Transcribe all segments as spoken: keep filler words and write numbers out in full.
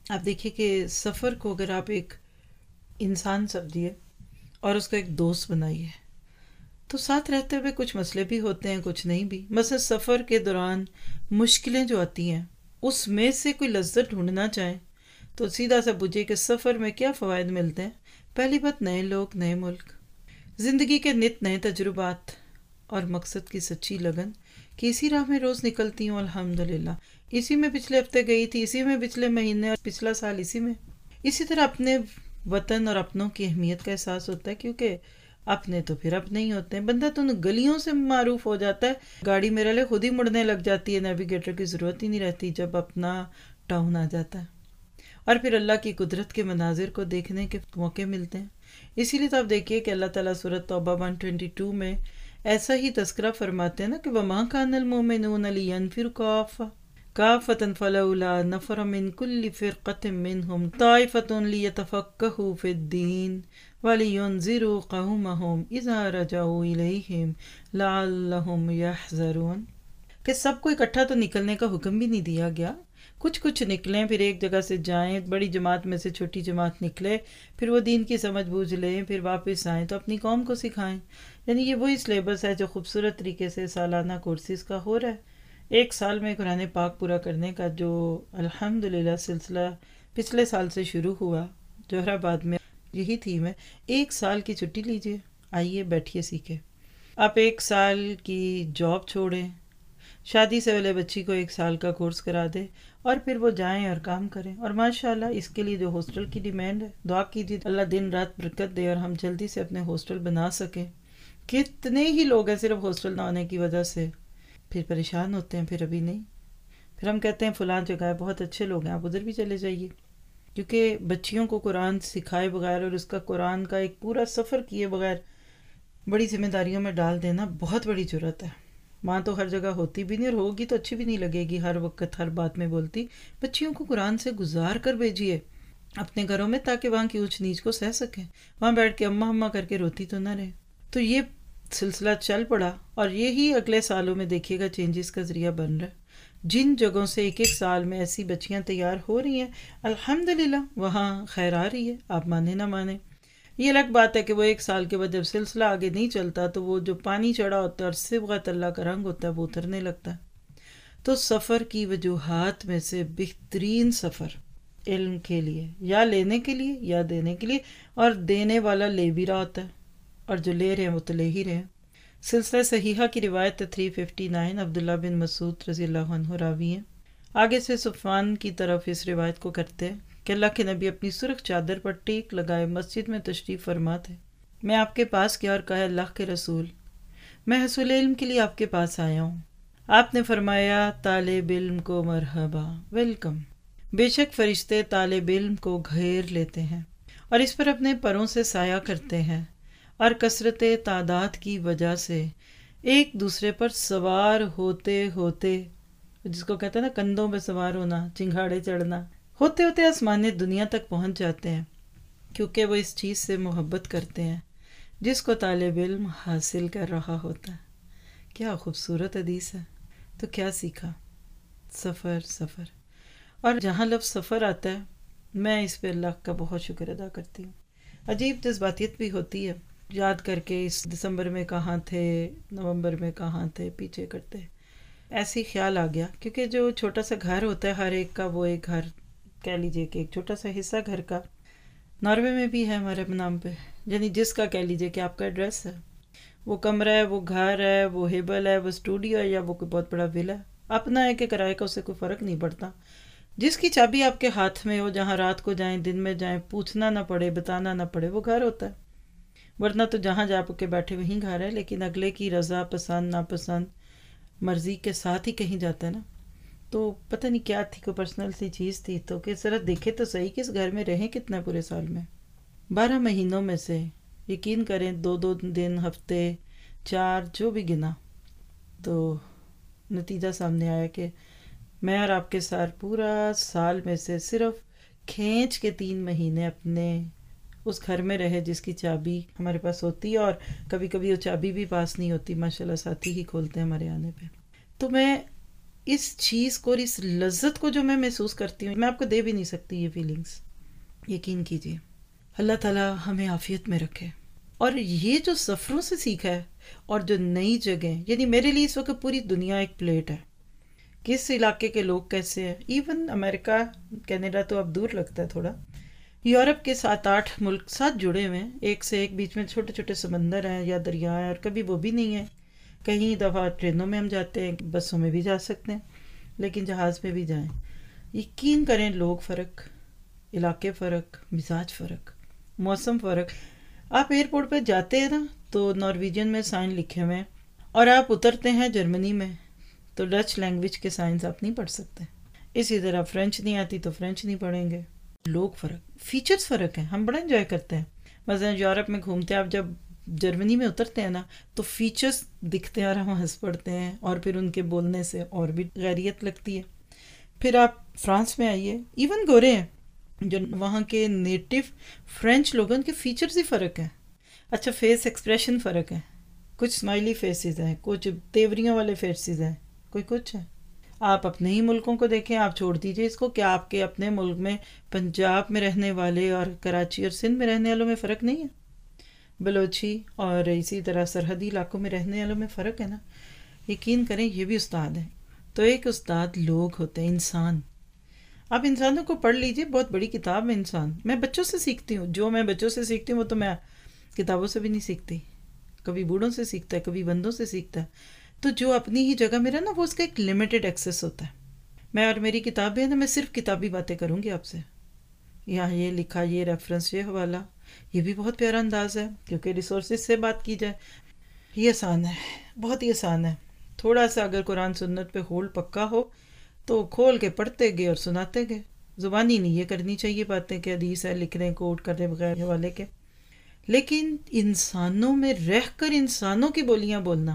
آپ دیکھیے کہ سفر کو اگر آپ ایک انسان سمجھیے اور اس کو ایک دوست بنائیے تو ساتھ رہتے ہوئے کچھ مسئلے بھی ہوتے ہیں، کچھ نہیں بھی. مثلا سفر کے دوران مشکلیں جو آتی ہیں اس میں سے کوئی لذت ڈھونڈنا چاہیں تو سیدھا سا پوچھیے کہ سفر میں کیا فوائد ملتے ہیں. پہلی بات، نئے لوگ، نئے ملک، زندگی کے نت نئے تجربات اور مقصد کی سچی لگن کہ اسی راہ میں روز نکلتی ہوں الحمدللہ، اسی میں پچھلے ہفتے گئی تھی، اسی میں پچھلے مہینے اور پچھلا سال اسی میں. اسی طرح اپنے وطن اور اپنوں کی اہمیت کا احساس ہوتا ہے، کیونکہ اپنے تو پھر اپنے ہی ہوتے ہیں. بندہ تو ان گلیوں سے معروف ہو جاتا ہے، گاڑی میرے لئے خود ہی مڑنے لگ جاتی ہے، نیویگیٹر کی ضرورت ہی نہیں رہتی جب اپنا ٹاؤن آ جاتا ہے. اور پھر اللہ کی قدرت کے مناظر کو دیکھنے کے موقع ملتے ہیں. اسی لیے تو آپ دیکھیے کہ اللہ تعالیٰ سورۃ توبہ ایک سو بائیس میں ایسا ہی تذکرہ فرماتے ہیں نا کہ وَمَا كَانَ الْمُؤْمِنُونَ لِيَنْفِرُوا كَافَّةً كَافَّةً فَلَوْلَا نَفَرَ مِنْ كُلِّ فِرْقَةٍ مِّنْهُمْ طَائِفَةٌ لِيَتَفَقَّهُوا فِي الدِّينِ وَلِيُنذِرُوا قَوْمَهُمْ إِذَا رَجَعُوا إِلَيْهِمْ لَعَلَّهُمْ يَحْذَرُونَ. کہ سب کو اکٹھا تو نکلنے کا حکم بھی نہیں دیا گیا، کچھ کچھ نکلیں، پھر ایک جگہ سے جائیں، بڑی جماعت میں سے چھوٹی جماعت نکلے، پھر وہ دین کی سمجھ بوجھ لیں، پھر واپس آئیں تو اپنی قوم کو سکھائیں. یعنی یہ وہی سلیبس ہے جو خوبصورت طریقے سے سالانہ کورسز کا ہو رہا ہے. ایک سال میں قرآن پاک پورا کرنے کا جو الحمدللہ سلسلہ پچھلے سال سے شروع ہوا جوہر آباد میں، یہی تھیم ہے، ایک سال کی چھٹی لیجئے، آئیے بیٹھیے سیکھیں. آپ ایک سال کی جاب چھوڑیں، شادی سے پہلے بچی کو ایک سال کا کورس کرا دیں اور پھر وہ جائیں اور کام کریں. اور ماشاءاللہ اس کے لیے جو ہاسٹل کی ڈیمانڈ ہے، دعا کیجیے اللہ دن رات برکت دے اور ہم جلدی سے اپنے ہاسٹل بنا سکیں. کتنے ہی لوگ ہیں صرف ہاسٹل نہ ہونے کی وجہ سے پھر پریشان ہوتے ہیں، پھر ابھی نہیں، پھر ہم کہتے ہیں فلاں جگہ ہے، بہت اچھے لوگ ہیں، آپ ادھر بھی چلے جائیے. کیونکہ بچیوں کو قرآن سکھائے بغیر اور اس کا قرآن کا ایک پورا سفر کیے بغیر بڑی ذمہ داریوں میں ڈال دینا بہت بڑی جرات ہے. ماں تو ہر جگہ ہوتی بھی نہیں اور ہوگی تو اچھی بھی نہیں لگے گی، ہر وقت ہر بات میں بولتی. بچیوں کو قرآن سے گزار کر بھیجیے اپنے گھروں میں تاکہ وہاں کی اونچ نیچ کو سہ سکیں، وہاں بیٹھ کے اماں اماں کر کے روتی تو نہ رہے. تو یہ سلسلہ چل پڑا اور یہی اگلے سالوں میں دیکھیے گا چینجز کا ذریعہ بن رہا ہے. جن جگہوں سے ایک ایک سال میں ایسی بچیاں تیار ہو رہی ہیں الحمدللہ وہاں خیر آ رہی ہے، آپ مانیں نہ مانیں. یہ الگ بات ہے کہ وہ ایک سال کے بعد جب سلسلہ آگے نہیں چلتا تو وہ جو پانی چڑھا ہوتا ہے اور صبغت اللہ کا رنگ ہوتا ہے وہ اترنے لگتا ہے. تو سفر کی وجوہات میں سے بہترین سفر علم کے لیے، یا لینے کے لیے یا دینے کے لیے، اور دینے والا لے بھی رہا ہوتا ہے اور جو لے رہے ہیں وہ تو لے ہی رہے ہیں. سلسلہ صحیحہ کی روایت تین سو اناسی عبداللہ بن مسعود رضی اللہ عنہ راوی ہیں. آگے سے صفوان کی طرف اس روایت کو کرتے ہیں کہ اللہ کے نبی اپنی سرخ چادر پر ٹیک لگائے مسجد میں تشریف فرما تھے. میں آپ کے پاس گیا اور کہا اللہ کے رسول، میں حصول علم کے لیے آپ کے پاس آیا ہوں. آپ نے فرمایا طالب علم کو مرحبا، ویلکم. بے شک فرشتے طالب علم کو گھیر لیتے ہیں اور اس پر اپنے پروں سے سایہ کرتے ہیں اور کثرت تعداد کی وجہ سے ایک دوسرے پر سوار ہوتے ہوتے، جس کو کہتے ہیں نا کندھوں پہ سوار ہونا، چنگھاڑے چڑھنا، ہوتے ہوتے آسمان دنیا تک پہنچ جاتے ہیں، کیونکہ وہ اس چیز سے محبت کرتے ہیں جس کو طالب علم حاصل کر رہا ہوتا ہے. کیا خوبصورت حدیث ہے. تو کیا سیکھا؟ سفر سفر. اور جہاں لفظ سفر آتا ہے میں اس پہ اللہ کا بہت شکر ادا کرتی ہوں. عجیب جذباتیت بھی ہوتی ہے یاد کر کے اس دسمبر میں کہاں تھے، نومبر میں کہاں تھے، پیچھے کرتے ایسی خیال آ گیا. کیونکہ جو چھوٹا سا گھر ہوتا ہے ہر ایک کا، وہ ایک گھر کہہ لیجئے کہ ایک چھوٹا سا حصہ گھر کا ناروے میں بھی ہے ہمارے نام پہ، یعنی جس کا کہہ لیجئے کہ آپ کا ایڈریس ہے، وہ کمرہ ہے، وہ گھر ہے، وہ ہیبل ہے، وہ اسٹوڈیو ہے، یا وہ کوئی بہت بڑا ولا ہے، اپنا ہے کہ کرائے کا، اس سے کوئی فرق نہیں پڑتا. جس کی چابی آپ کے ہاتھ میں ہو، جہاں رات کو جائیں دن میں جائیں، پوچھنا نہ پڑے، بتانا نہ پڑے، وہ گھر ہوتا ہے. ورنہ تو جہاں جا کے بیٹھے وہیں گھر ہے، لیکن اگلے کی رضا پسند ناپسند مرضی کے ساتھ ہی کہیں جاتا ہے نا. تو پتہ نہیں کیا تھی، کوئی پرسنل سی چیز تھی، تو کہ ذرا دیکھے تو صحیح کہ اس گھر میں رہیں کتنا پورے سال میں. بارہ مہینوں میں سے یقین کریں دو دو دن، ہفتے، چار جو بھی گنا، تو نتیجہ سامنے آیا کہ میں اور آپ کے ساتھ پورا سال میں سے صرف کھینچ کے تین مہینے اپنے اس گھر میں رہے جس کی چابی ہمارے پاس ہوتی ہے، اور کبھی کبھی وہ چابی بھی پاس نہیں ہوتی، ماشاءاللہ ساتھی ہی کھولتے ہیں ہمارے آنے پہ. تو میں اس چیز کو اور اس لذت کو جو میں محسوس کرتی ہوں، میں آپ کو دے بھی نہیں سکتی یہ فیلنگز. یقین کیجیے اللہ تعالیٰ ہمیں عافیت میں رکھے. اور یہ جو سفروں سے سیکھا ہے اور جو نئی جگہ، یعنی میرے لیے اس وقت پوری دنیا ایک پلیٹ ہے. کس علاقے کے لوگ کیسے ہیں، ایون امریکہ کینیڈا تو اب دور لگتا ہے تھوڑا، یورپ کے سات آٹھ ملک ساتھ جڑے ہوئے ہیں، ایک سے ایک بیچ میں چھوٹے چھوٹے سمندر ہیں یا دریا ہیں، اور کبھی وہ بھی نہیں ہے. کہیں دفعہ ٹرینوں میں ہم جاتے ہیں، بسوں میں بھی جا سکتے ہیں، لیکن جہاز پہ بھی جائیں. یقین کریں لوگ فرق، علاقے فرق، مزاج فرق، موسم فرق. آپ ایئرپورٹ پہ جاتے ہیں نا تو نارویجن میں سائن لکھے ہوئے ہیں، اور آپ اترتے ہیں جرمنی میں تو ڈچ لینگویج کے سائنس آپ نہیں پڑھ سکتے. اسی طرح فرینچ نہیں آتی تو فرینچ نہیں پڑھیں گے. لوگ فرق، فیچرز فرق ہیں. ہم بڑا انجوائے کرتے ہیں. مثلا یورپ میں گھومتے ہیں، آپ جب جرمنی میں اترتے ہیں نا تو فیچرز دکھتے ہیں اور ہم ہنس پڑتے ہیں، اور پھر ان کے بولنے سے اور بھی غیریت لگتی ہے. پھر آپ فرانس میں آئیے، ایون گورے ہیں جو وہاں کے نیٹو فرینچ لوگوں کے فیچرز ہی فرق ہیں. اچھا فیس ایکسپریشن فرق ہے، کچھ اسمائلی فیسز ہیں، کچھ تیوریوں والے فیسز ہیں، کوئی کچھ ہے. آپ اپنے ہی ملکوں کو دیکھیں، آپ چھوڑ دیجئے اس کو، کیا آپ کے اپنے ملک میں پنجاب میں رہنے والے اور کراچی اور سندھ میں رہنے والوں میں فرق نہیں ہے؟ بلوچی اور اسی طرح سرحدی علاقوں میں رہنے والوں میں فرق ہے نا. یقین کریں یہ بھی استاد ہیں. تو ایک استاد لوگ ہوتے ہیں، انسان. آپ انسانوں کو پڑھ لیجئے، بہت بڑی کتاب ہے انسان. میں بچوں سے سیکھتی ہوں، جو میں بچوں سے سیکھتی ہوں وہ تو میں کتابوں سے بھی نہیں سیکھتی. کبھی بوڑھوں سے سیکھتا ہے، کبھی بندوں سے سیکھتا ہے. تو جو اپنی ہی جگہ میں رہا نا وہ اس کا ایک لمیٹڈ ایکسیس ہوتا ہے. میں اور میری کتابیں ہیں نا، میں صرف کتابی باتیں کروں گی آپ سے. یہاں یہ لکھا، یہ ریفرنس، یہ حوالہ، یہ بھی بہت پیارا انداز ہے کیونکہ ریسورسز سے بات کی جائے. یہ آسان ہے، بہت ہی آسان ہے. تھوڑا سا اگر قرآن سنت پہ ہولڈ پکا ہو تو کھول کے پڑھتے گئے اور سناتے گئے. زبانی نہیں یہ کرنی چاہیے باتیں کہ حدیث ہے لکھ رہے ہیں کوٹ کر رہے بغیر حوالے کے. لیکن انسانوں میں رہ کر انسانوں کی بولیاں بولنا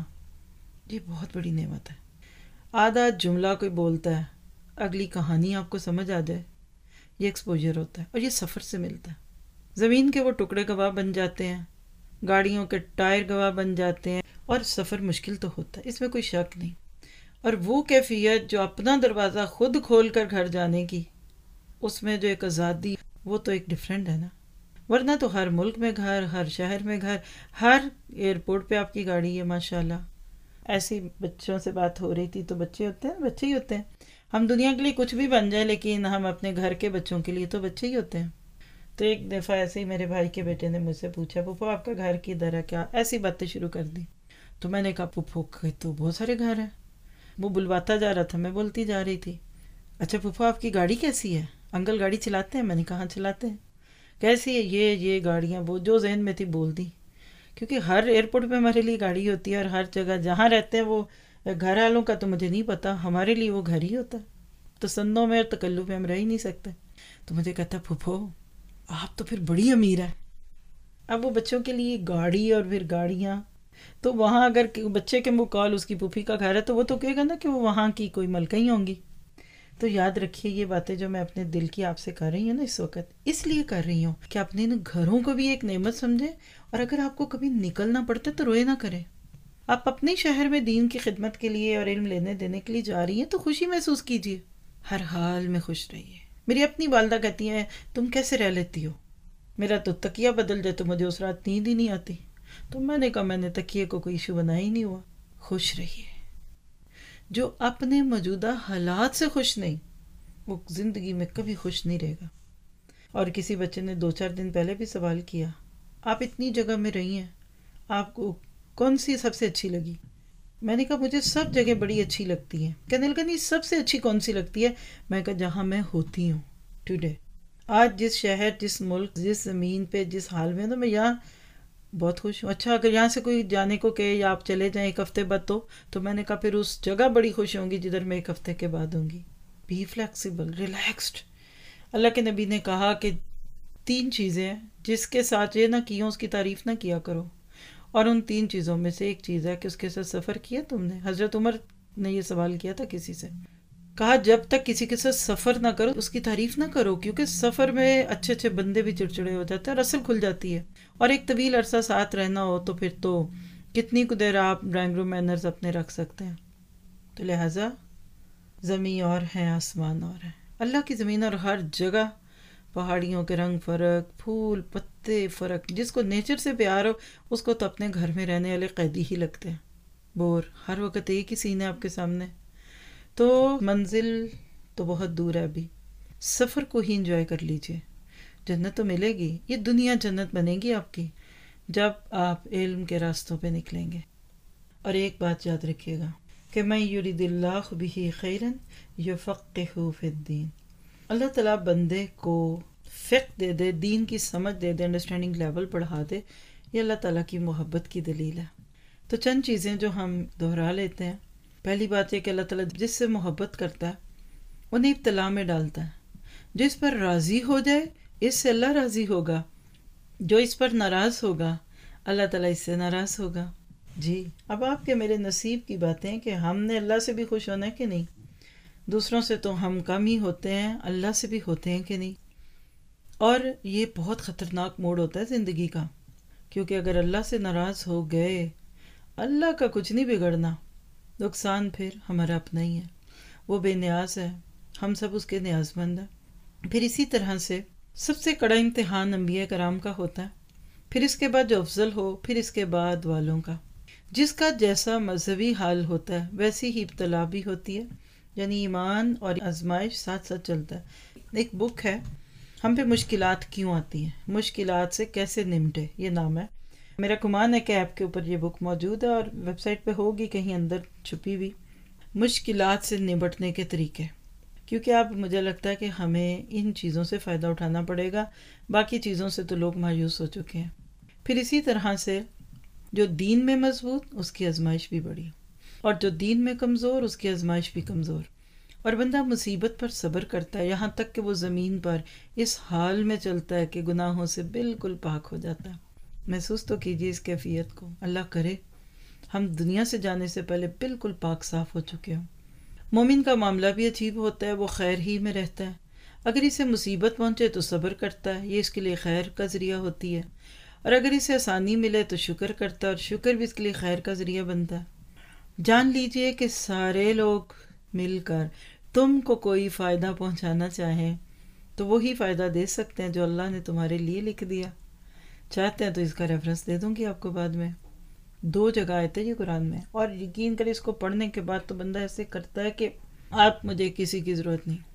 یہ بہت بڑی نعمت ہے. آدھا جملہ کوئی بولتا ہے، اگلی کہانی آپ کو سمجھ آ جائے، یہ ایکسپوجر ہوتا ہے اور یہ سفر سے ملتا ہے. زمین کے وہ ٹکڑے گواہ بن جاتے ہیں، گاڑیوں کے ٹائر گواہ بن جاتے ہیں، اور سفر مشکل تو ہوتا ہے، اس میں کوئی شک نہیں. اور وہ کیفیت جو اپنا دروازہ خود کھول کر گھر جانے کی، اس میں جو ایک آزادی، وہ تو ایک ڈیفرنٹ ہے نا. ورنہ تو ہر ملک میں گھر، ہر شہر میں گھر، ہر ایئرپورٹ پہ آپ کی گاڑی ہے ماشاءاللہ. ایسی بچوں سے بات ہو رہی تھی تو بچے ہوتے ہیں، بچے ہی ہوتے ہیں. ہم دنیا کے لیے کچھ بھی بن جائیں لیکن ہم اپنے گھر کے بچوں کے لیے تو بچے ہی ہوتے ہیں. تو ایک دفعہ ایسے ہی میرے بھائی کے بیٹے نے مجھ سے پوچھا، پھوپھو آپ کا گھر کدھر ہے، کیا ایسی باتیں شروع کر دی. تو میں نے کہا پھوپھو کے تو بہت سارے گھر ہیں. وہ بلواتا جا رہا تھا، میں بولتی جا رہی تھی. اچھا پھوپھو آپ کی گاڑی کیسی ہے، انکل گاڑی چلاتے ہیں؟ میں نے کہا ہاں چلاتے ہیں. کیسی ہے؟ یہ یہ گاڑیاں، وہ جو ذہن میں تھی بول دی. کیونکہ ہر ایئرپورٹ پہ ہمارے لیے گاڑی ہوتی ہے، اور ہر جگہ جہاں رہتے ہیں وہ گھر والوں کا تو مجھے نہیں پتا، ہمارے لیے وہ گھر ہی ہوتا ہے. تسنوں میں اور تکلف میں ہم رہ ہی نہیں سکتے. تو مجھے کہتا پھوپھو آپ تو پھر بڑی امیر ہیں. اب وہ بچوں کے لیے گاڑی اور پھر گاڑیاں، تو وہاں اگر بچے کے منہ کال اس کی پھوپھی کا گھر ہے تو وہ تو کہے گا نا کہ وہ وہاں کی کوئی ملکہ ہی ہوں گی. تو یاد رکھیے یہ باتیں جو میں اپنے دل کی آپ سے کر رہی ہوں نا اس وقت، اس لیے کر رہی ہوں کہ اپنے گھروں کو بھی ایک نعمت سمجھیں. اور اگر آپ کو کبھی نکلنا پڑتا تو روئے نہ کریں. آپ اپنے شہر میں دین کی خدمت کے لیے اور علم لینے دینے کے لیے جا رہی ہیں تو خوشی محسوس کیجیے، ہر حال میں خوش رہیے. میری اپنی والدہ کہتی ہیں تم کیسے رہ لیتی ہو، میرا تو تکیہ بدل جائے تو مجھے اس رات نیند ہی نہیں آتی. تو میں نے کہا میں نے تکیے کو کوئی ایشو بنا ہی نہیں ہوا. خوش رہیے. جو اپنے موجودہ حالات سے خوش نہیں وہ زندگی میں کبھی خوش نہیں رہے گا. اور کسی بچے نے دو چار دن پہلے بھی سوال کیا، آپ اتنی جگہ میں رہی ہیں، آپ کو کون سی سب سے اچھی لگی؟ میں نے کہا مجھے سب جگہ بڑی اچھی لگتی ہیں. کہنے لگا نہیں سب سے اچھی کون سی لگتی ہے؟ میں کہا جہاں میں ہوتی ہوں ٹوڈے. آج جس شہر، جس ملک، جس زمین پہ، جس حال میں، تو میں یہاں بہت خوش ہوں. اچھا اگر یہاں سے کوئی جانے کو کہے یا آپ چلے جائیں ایک ہفتے بعد تو تو میں نے کہا پھر اس جگہ بڑی خوش ہوں گی جدھر میں ایک ہفتے کے بعد ہوں گی. Be flexible, relaxed. اللہ کے نبی نے کہا کہ تین چیزیں ہیں جس کے ساتھ یہ نہ کیا اس کی تعریف نہ کیا کرو. اور ان تین چیزوں میں سے ایک چیز ہے کہ اس کے ساتھ سفر کیا تم نے. حضرت عمر نے یہ سوال کیا تھا کسی سے، کہا جب تک کسی کے ساتھ سفر نہ کرو اس کی تعریف نہ کرو، کیونکہ سفر میں اچھے اچھے بندے بھی چڑچڑے ہو جاتے ہیں اور اصل کھل جاتی ہے. اور ایک طویل عرصہ ساتھ رہنا ہو تو پھر تو کتنی کو دیر آپ ڈرائنگ روم مینرز اپنے رکھ سکتے ہیں. تو لہٰذا زمین اور ہیں آسمان اور ہیں. اللہ کی زمین اور ہر جگہ پہاڑیوں کے رنگ فرق، پھول پتے فرق. جس کو نیچر سے پیار ہو اس کو تو اپنے گھر میں رہنے والے قیدی ہی لگتے ہیں. بور ہر وقت ایک ہی سین ہے آپ کے سامنے. تو منزل تو بہت دور ہے ابھی. سفر کو ہی انجوائے کر لیجئے. جنت تو ملے گی. یہ دنیا جنت بنے گی آپ کی جب آپ علم کے راستوں پہ نکلیں گے. اور ایک بات یاد رکھیے گا کہ من یرید اللہ بہ خیرا یفقہہ فی الدین. اللہ تعالیٰ بندے کو فقہ دے دے، دین کی سمجھ دے دے، انڈرسٹینڈنگ لیول بڑھا دے. یہ اللہ تعالیٰ کی محبت کی دلیل ہے. تو چند چیزیں جو ہم دہرا لیتے ہیں. پہلی بات یہ کہ اللہ تعالیٰ جس سے محبت کرتا ہے انہیں ابتلا میں ڈالتا ہے. جو اس پر راضی ہو جائے اس سے اللہ راضی ہوگا. جو اس پر ناراض ہوگا اللہ تعالیٰ اس سے ناراض ہوگا. جی اب آپ کے میرے نصیب کی باتیں کہ ہم نے اللہ سے بھی خوش ہونا ہے کہ نہیں. دوسروں سے تو ہم کم ہی ہوتے ہیں، اللہ سے بھی ہوتے ہیں کہ نہیں. اور یہ بہت خطرناک موڑ ہوتا ہے زندگی کا، کیونکہ اگر اللہ سے ناراض ہو گئے اللہ کا کچھ نہیں بگڑنا. نقصان پھر ہمارا اپنا ہی ہے. وہ بے نیاز ہے، ہم سب اس کے نیاز مند ہیں. پھر اسی طرح سے سب سے کڑا امتحان انبیاء کرام کا ہوتا ہے. پھر اس کے بعد جو افضل ہو، پھر اس کے بعد والوں کا. جس کا جیسا مذہبی حال ہوتا ہے ویسی ہی ابتلا بھی ہوتی ہے. یعنی ایمان اور آزمائش ساتھ ساتھ چلتا ہے. ایک بک ہے ہم پہ مشکلات کیوں آتی ہیں، مشکلات سے کیسے نمٹے، یہ نام ہے. میرا گمان ہے کہ ایپ کے اوپر یہ بک موجود ہے اور ویب سائٹ پہ ہوگی کہیں اندر چھپی ہوئی. مشکلات سے نمٹنے کے طریقے. کیونکہ اب مجھے لگتا ہے کہ ہمیں ان چیزوں سے فائدہ اٹھانا پڑے گا. باقی چیزوں سے تو لوگ مایوس ہو چکے ہیں. پھر اسی طرح سے جو دین میں مضبوط اس کی آزمائش بھی بڑی، اور جو دین میں کمزور اس کی آزمائش بھی کمزور. اور بندہ مصیبت پر صبر کرتا ہے یہاں تک کہ وہ زمین پر اس حال میں چلتا ہے کہ گناہوں سے بالکل پاک ہو جاتا ہے. محسوس تو کیجیے اس کیفیت کو. اللہ کرے ہم دنیا سے جانے سے پہلے بالکل پاک صاف ہو چکے ہوں. مومن کا معاملہ بھی عجیب ہوتا ہے. وہ خیر ہی میں رہتا ہے. اگر اسے مصیبت پہنچے تو صبر کرتا ہے، یہ اس کے لیے خیر کا ذریعہ ہوتی ہے. اور اگر اسے آسانی ملے تو شکر کرتا ہے، اور شکر بھی اس کے لیے خیر کا ذریعہ بنتا ہے. جان لیجئے کہ سارے لوگ مل کر تم کو کوئی فائدہ پہنچانا چاہیں تو وہی فائدہ دے سکتے ہیں جو اللہ نے تمہارے لیے لکھ دیا. چاہتے ہیں تو اس کا ریفرنس دے دوں گی آپ کو بعد میں. دو جگہ آئے تھے یہ قرآن میں، اور یقین کرے اس کو پڑھنے کے بعد تو بندہ ایسے کرتا ہے کہ آپ مجھے کسی کی ضرورت نہیں.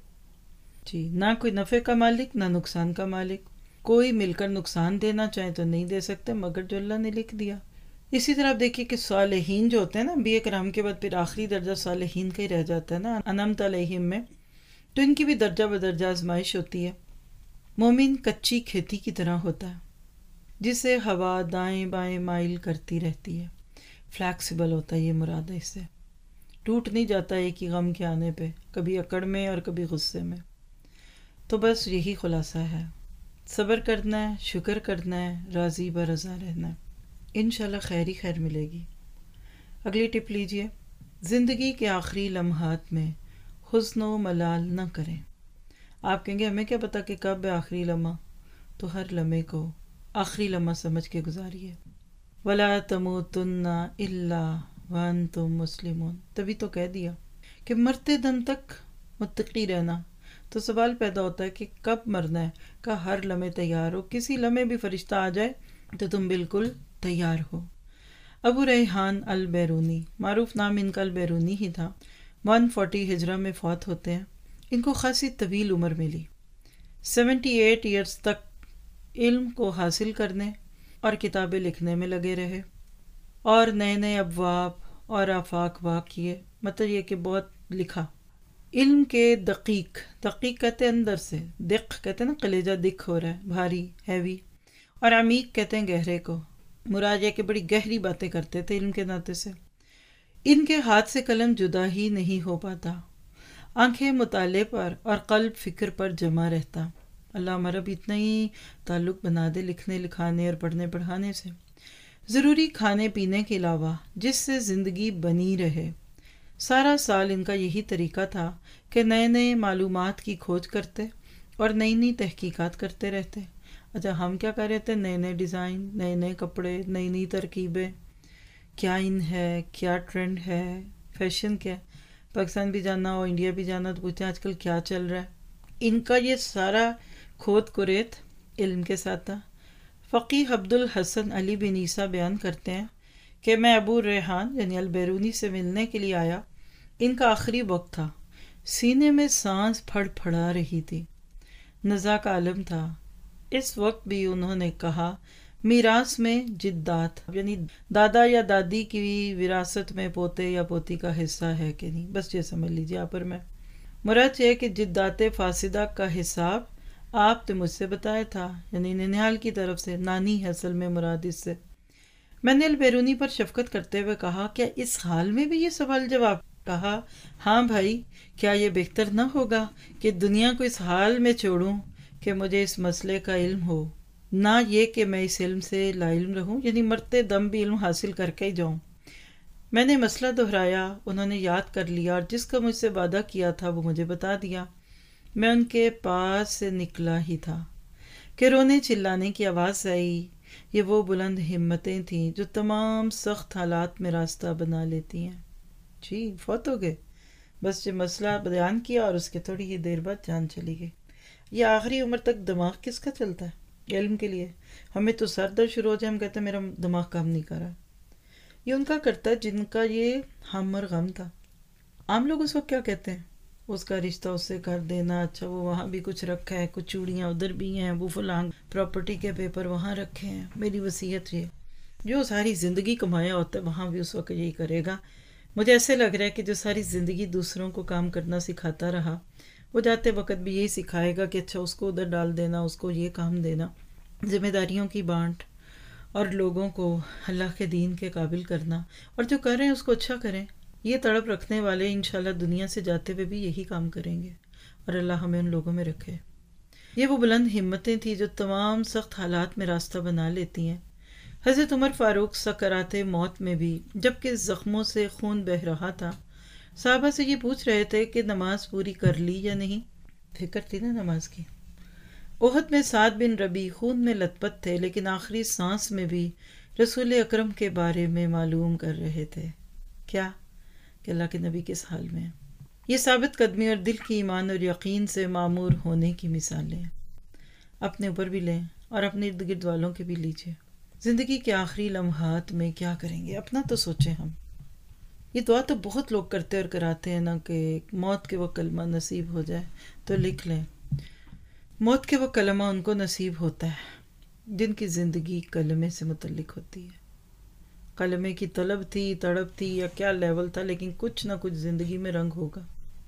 جی نہ کوئی نفع کا مالک نہ نقصان کا مالک. کوئی مل کر نقصان دینا چاہے تو نہیں دے سکتے مگر جو اللہ نے لکھ دیا. اسی طرح آپ دیکھیے کہ صالحین جو ہوتے ہیں نا، انبیاء کرام کے بعد پھر آخری درجہ صالحین کا ہی رہ جاتا ہے نا، انعمت علیہم میں، تو ان کی بھی درجہ بدرجہ آزمائش ہوتی ہے. مومن کچی کھیتی کی طرح ہوتا ہے جسے ہوا دائیں بائیں مائل کرتی رہتی ہے. فلیکسیبل ہوتا ہے، یہ مراد ہے اس سے. ٹوٹ نہیں جاتا ایک ہی غم کے آنے پہ، کبھی اکڑ میں اور کبھی غصے میں. تو بس یہی خلاصہ ہے. صبر کرنا ہے، شکر کرنا ہے، راضی برضا رہنا ہے. انشاءاللہ خیر ہی خیر ملے گی. اگلی ٹپ لیجئے. زندگی کے آخری لمحات میں حزن و ملال نہ کریں. آپ کہیں گے ہمیں کیا پتا کہ کب ہے آخری لمحہ، تو ہر لمحے کو آخری لمحہ سمجھ کے گزاریے. وَلَا تَمُوتُنَّ إِلَّا وَأَنْتُمْ مُسْلِمُونَ. تبھی تو کہہ دیا کہ مرتے دم تک متقی رہنا. تو سوال پیدا ہوتا ہے کہ کب مرنا ہے. کہ ہر لمحے تیار ہو، کسی لمحے بھی فرشتہ آ جائے تو تم بالکل تیار ہو. ابو ریحان البیرونی، معروف نام ان کا البیرونی ہی تھا، ون فورٹی ہجرہ میں فوت ہوتے ہیں. ان کو خاصی طویل عمر ملی. سیونٹی ایٹ ایئرس تک علم کو حاصل کرنے اور کتابیں لکھنے میں لگے رہے، اور نئے نئے ابواب اور آفاق واہ کیے. مطلب یہ کہ بہت لکھا. علم کے دقیق، دقیق کہتے ہیں اندر سے، دق کہتے ہیں نا کلیجہ دکھ ہو رہا ہے، بھاری ہیوی، اور عمیق کہتے ہیں گہرے کو. مراد یہ کہ بڑی گہری باتیں کرتے تھے علم کے ناطے سے. ان کے ہاتھ سے قلم جدا ہی نہیں ہو پاتا. آنکھیں مطالعے پر اور قلب فکر پر جمع رہتا. اللہ ہمارا بھی اتنا ہی تعلق بنا دے لکھنے لکھانے اور پڑھنے پڑھانے سے. ضروری کھانے پینے کے علاوہ جس سے زندگی بنی رہے. سارا سال ان کا یہی طریقہ تھا کہ نئے نئے معلومات کی کھوج کرتے اور نئی نئی تحقیقات کرتے رہتے. اچھا ہم کیا کر رہے تھے؟ نئے نئے ڈیزائن، نئے نئے کپڑے، نئی نئی ترکیبیں، کیا ان ہے، کیا ٹرینڈ ہے، فیشن کیا ہے. پاکستان بھی جانا ہو انڈیا بھی جانا تو پوچھتے ہیں آج کل کیا چل رہا ہے۔ ان کا یہ سارا کھود کوریت علم کے ساتھ تھا۔ فقیہ عبد الحسن علی بن عیسیٰ بیان کرتے ہیں کہ میں ابو ریحان یعنی البیرونی سے ملنے کے لیے آیا۔ ان کا آخری وقت تھا، سینے میں سانس پھڑ پھڑا رہی تھی، نزا کا عالم تھا۔ اس وقت بھی انہوں نے کہا میراث میں جدات یعنی دادا یا دادی کی وراثت میں پوتے یا پوتی کا حصہ ہے کہ نہیں، بس یہ سمجھ لیجیے یہاں پر میں مراد یہ کہ جدات فاسدہ کا حساب آپ نے مجھ سے بتایا تھا، یعنی ننیال کی طرف سے، نانی ہے اصل میں مراد اس سے۔ میں نے البیرونی پر شفقت کرتے ہوئے کہا کیا اس حال میں بھی یہ سوال جواب؟ کہا ہاں بھائی، کیا یہ بہتر نہ ہوگا کہ دنیا کو اس حال میں چھوڑوں کہ مجھے اس مسئلے کا علم ہو، نہ یہ کہ میں اس علم سے لا علم رہوں، یعنی مرتے دم بھی علم حاصل کر کے ہی جاؤں۔ میں نے مسئلہ دہرایا، انہوں نے یاد کر لیا اور جس کا مجھ سے وعدہ کیا تھا وہ مجھے بتا دیا۔ میں ان کے پاس سے نکلا ہی تھا کہ رونے چلانے کی آواز آئی۔ یہ وہ بلند ہمتیں تھیں جو تمام سخت حالات میں راستہ بنا لیتی ہیں۔ جی فوت ہو گئے، بس یہ مسئلہ بیان کیا اور اس کے تھوڑی ہی دیر بعد جان چلی گئی۔ یہ آخری عمر تک دماغ کس کا چلتا ہے علم کے لیے؟ ہمیں تو سر درد شروع ہو جائے ہم کہتے ہیں میرا دماغ کام نہیں کر رہا۔ یہ ان کا کرتا ہے جن کا یہ ہم اور غم تھا۔ عام لوگ اس وقت کیا کہتے ہیں؟ اس کا رشتہ اس سے کر دینا، اچھا وہ وہاں بھی کچھ رکھا ہے، کچھ چوڑیاں ادھر بھی ہیں، وہ فلاں پراپرٹی کے پیپر وہاں رکھے ہیں، میری وصیت یہ جو ساری زندگی کمایا ہوتا ہے وہاں بھی اس وقت یہی کرے گا۔ مجھے ایسے لگ رہا ہے کہ جو ساری زندگی دوسروں کو کام کرنا سکھاتا رہا وہ جاتے وقت بھی یہی سکھائے گا کہ اچھا اس کو ادھر ڈال دینا، اس کو یہ کام دینا، ذمہ داریوں کی بانٹ اور لوگوں کو اللہ کے دین کے قابل کرنا، اور جو کر رہے ہیں اس کو اچھا کریں۔ یہ تڑپ رکھنے والے انشاءاللہ دنیا سے جاتے ہوئے بھی یہی کام کریں گے، اور اللہ ہمیں ان لوگوں میں رکھے۔ یہ وہ بلند ہمتیں تھیں جو تمام سخت حالات میں راستہ بنا لیتی ہیں۔ حضرت عمر فاروق سکرات موت میں بھی جبکہ زخموں سے خون بہہ رہا تھا صحابہ سے یہ پوچھ رہے تھے کہ نماز پوری کر لی یا نہیں، فکر تھی نا نماز کی۔ احد میں سعد بن ربی خون میں لت پت تھے لیکن آخری سانس میں بھی رسول اکرم کے بارے میں معلوم کر رہے تھے کیا کہ اللہ کے نبی کس حال میں ہیں۔ یہ ثابت قدمی اور دل کی ایمان اور یقین سے معمور ہونے کی مثالیں ہیں۔ اپنے اوپر بھی لیں اور اپنے ارد گرد والوں کے بھی لیجیے۔ زندگی کے آخری لمحات میں کیا کریں گے اپنا تو سوچیں۔ ہم یہ دعا تو بہت لوگ کرتے اور کراتے ہیں نا کہ موت کے وقت کلمہ نصیب ہو جائے، تو لکھ لیں موت کے وقت کلمہ ان کو نصیب ہوتا ہے جن کی زندگی کلمے سے متعلق ہوتی ہے۔ کلمے کی طلب تھی، تڑپ تھی یا کیا لیول تھا، لیکن کچھ نہ کچھ زندگی میں رنگ ہوگا۔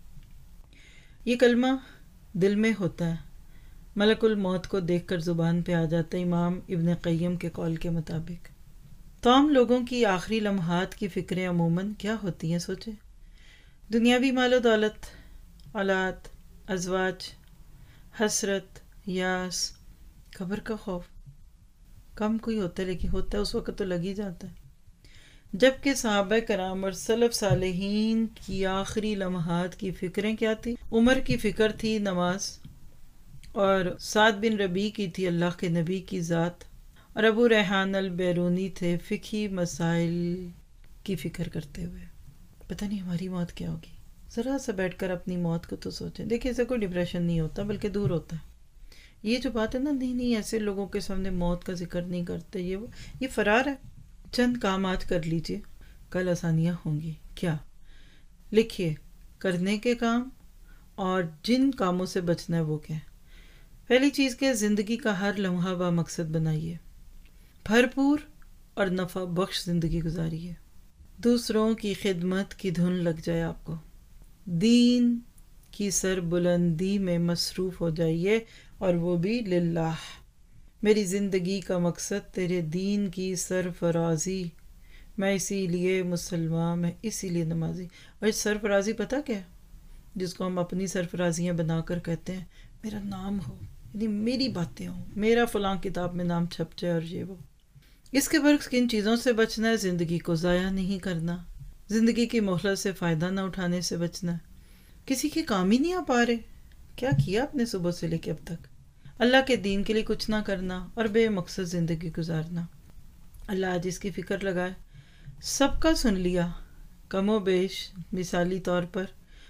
یہ کلمہ دل میں ہوتا ہے، ملک الموت کو دیکھ کر زبان پہ آ جاتا ہے، امام ابن قیم کے قول کے مطابق۔ تو عام لوگوں کی آخری لمحات کی فکریں عموماً کیا ہوتی ہیں سوچیں؟ دنیاوی مال و دولت، اولاد، ازواج، حسرت، یاس، قبر کا خوف۔ کم کوئی ہوتا ہے لیکن ہوتا ہے اس وقت تو لگ ہی جاتا ہے۔ جبکہ صحابہ کرام اور سلف صالحین کی آخری لمحات کی فکریں کیا تھی؟ عمر کی فکر تھی نماز، اور سعد بن ربی کی تھی اللہ کے نبی کی ذات، اور ابو ریحان البیرونی تھے فقہی مسائل کی فکر کرتے ہوئے۔ پتہ نہیں ہماری موت کیا ہوگی، ذرا سا بیٹھ کر اپنی موت کو تو سوچیں۔ دیکھیں اسے کوئی ڈپریشن نہیں ہوتا بلکہ دور ہوتا ہے۔ یہ جو بات ہے نا نہیں نہیں ایسے لوگوں کے سامنے موت کا ذکر نہیں کرتے، یہ وہ یہ فرار ہے۔ چند کام آج کر لیجئے، کل آسانیاں ہوں گی۔ کیا لکھیے کرنے کے کام اور جن کاموں سے بچنا ہے وہ کیا ہے۔ پہلی چیز کہ زندگی کا ہر لمحہ با مقصد بنائیے، بھرپور اور نفع بخش زندگی گزاریے، دوسروں کی خدمت کی دھن لگ جائے آپ کو، دین کی سر بلندی میں مصروف ہو جائیے، اور وہ بھی للہ۔ میری زندگی کا مقصد تیرے دین کی سرفرازی، میں اسی لیے مسلمان، میں اسی لیے نمازی۔ اور سرفرازی پتہ کیا ہے؟ جس کو ہم اپنی سرفرازیاں بنا کر کہتے ہیں میرا نام ہو، یعنی میری باتیں ہوں، میرا فلاں کتاب میں نام چھپ جائے اور یہ وہ۔ اس کے برعکس کن چیزوں سے بچنا ہے؟ زندگی کو ضائع نہیں کرنا، زندگی کی مہلت سے فائدہ نہ اٹھانے سے بچنا ہے۔ کسی کے کام ہی نہیں آ پا رہے، کیا کیا آپ نے صبح سے لے کے اب تک؟ اللہ کے دین کے لیے کچھ نہ کرنا اور بے مقصد زندگی گزارنا۔ اللہ آج اس کی فکر لگائے، سب کا سن لیا، کم و بیش مثالی طور پر